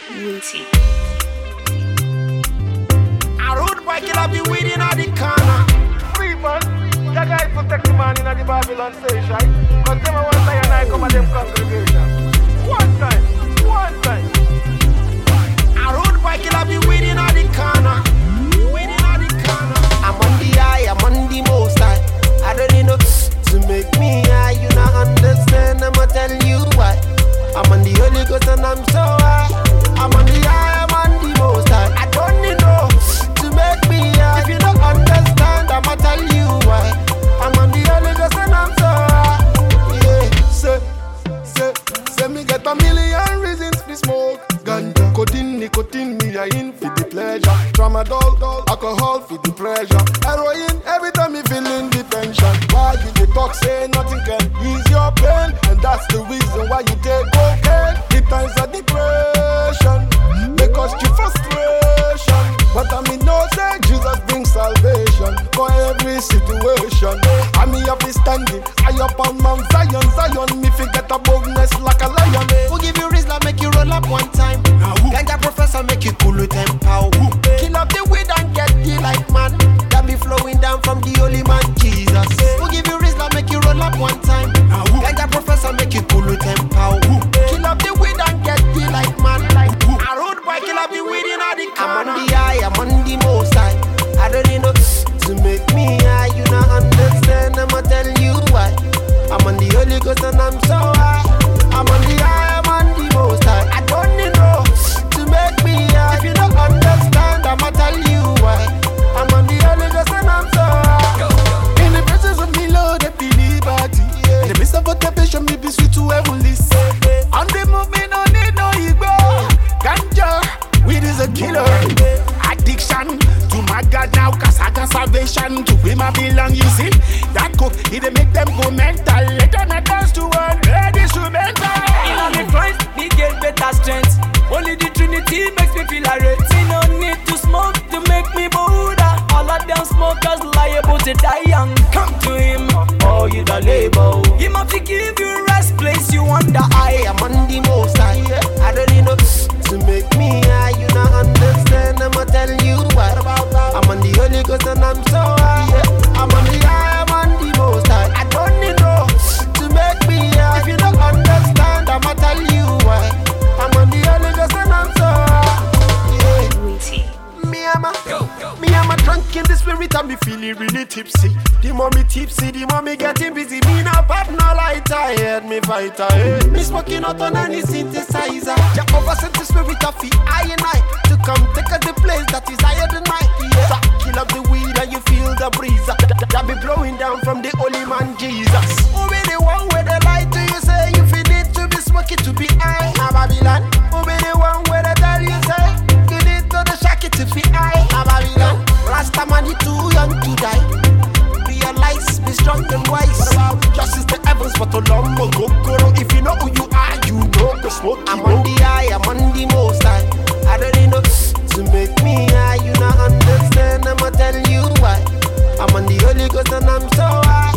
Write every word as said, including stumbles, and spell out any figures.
Witty. A road boy killer be waiting at the corner. Three man, that guy protect the man in the Babylon station. Cause them a one time and I come at them congregation. One time, one time. A road boy killer be waiting at the corner. Waiting at the corner. I'm on the high, I'm on the most high. I don't need no to make me high. You not understand, I'ma tell you why. I'm on the Holy Ghost and I'm so high. I'm on the high, I'm on the most high. I don't need no to make me high. If you don't understand, I'ma tell you why. I'm on the Holy Ghost and I'm so high. Yeah, say, say, say me get a million reasons to smoke ganja, codeine, nicotine, me I in for the pleasure. Tramadol, alcohol for the pressure. Heroin, every time me feeling the tension. Why you the talk say nothing can ease your pain? And that's the reason why you take cocaine. The times of depression may cause you frustration, but I mean no say Jesus brings salvation for every situation. I mean up is standing high up on Mount Zion, Zion. Me forget a boldness like a lion. Who give you reason make you roll up one time? Ganja professor make you cool with empower. Kill up the weed and get the light man that be flowing down from the holy man Jesus. Who give you reason make you roll up one time? Ganja professor make you cool with empower. Kill up the weed and get the light man. A road boy kill up the weed in the corner. I'm on the high, I'm on the most high. I don't need no to make me high. You not understand, I'ma tell you why. I'm on the Holy Ghost and I'm so high. I'm on the high, I'm on the most high. I don't need no to make me high. If you don't understand, I'ma tell you why. I'm on the Holy Ghost and I'm so high. In the presence of me, Lord, I feel liberty. In the midst of a temptation, me be sweet to heavenly. On the move, me no need no ego. Ganja, weed is a killer. Addiction to my God now, cause I got salvation. To him I belong, you see. That cook, he dey make them go mental. Let them not dance to one, ready instrumental. In all the Christ, me get better strength. Only the Trinity makes me feel alright. Me no need to smoke to make me Buddha. All of them smokers liable to die young. Come to him, oh you the label. He must give you rest, place you on the eye. I'm on the most high. I don't need no to make me high. You not understand, I'ma tell you why. I'm on the Holy Ghost and I'm so high. I'm on the high, I'm on the most high. I don't need no to make me high. If you don't understand, I'ma tell you why. I'm on the Holy Ghost and I'm so high. Yeah. Witty. Me I'm a, me I'm a drunk in the spirit and me feeling really tipsy. The more me tipsy, the more me getting busy. Me not bad, no light, I heard me fight, I heard me smoking out on any synthesizer. Jehovah sent the spirit of the I and I to come take us the place that is higher than mine. Yeah. So kill up the weed and you feel the breeze that, that, that be blowing down from the holy man Jesus. Who be the one where they lie to you, say you feel it to be smoking to be high? A Babylon. Who be the one where they tell you, say you need to the shaky to be high? A Babylon. Rasta man, you too young to die. Realize, be strong and wise. What about justice the heavens, but a lumber go go. If you know who you are, you know the smoke. I'm on the high, I'm on the most high. I don't need no to make me high. You not understand, I'ma tell you why. I'm on the Holy Ghost and I'm so high.